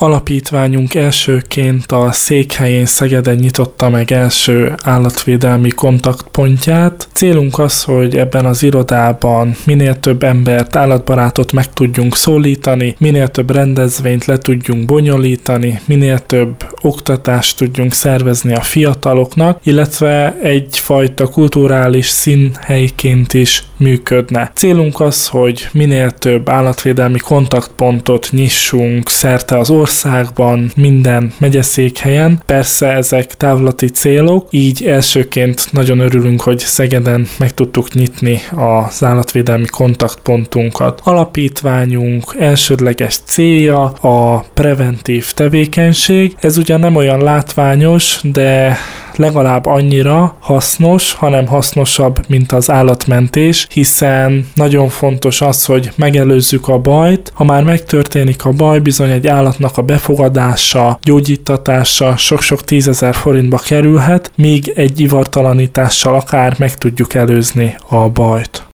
Alapítványunk elsőként a székhelyén Szegeden nyitotta meg első állatvédelmi kontaktpontját. Célunk az, hogy ebben az irodában minél több embert, állatbarátot meg tudjunk szólítani, minél több rendezvényt le tudjunk bonyolítani, minél több oktatást tudjunk szervezni a fiataloknak, illetve egyfajta kulturális színhelyként is működne. Célunk az, hogy minél több állatvédelmi kontaktpontot nyissunk szerte az országban, minden megyeszékhelyen. Persze ezek távlati célok, így elsőként nagyon örülünk, hogy Szegeden meg tudtuk nyitni az állatvédelmi kontaktpontunkat. Alapítványunk elsődleges célja a preventív tevékenység. Ez ugyan nem olyan látványos, de legalább annyira hasznos, hanem hasznosabb, mint az állatmentés, hiszen nagyon fontos az, hogy megelőzzük a bajt. Ha már megtörténik a baj, bizony egy állatnak a befogadása, gyógyítatása sok-sok 10 000 forintba kerülhet, míg egy ivartalanítással akár meg tudjuk előzni a bajt.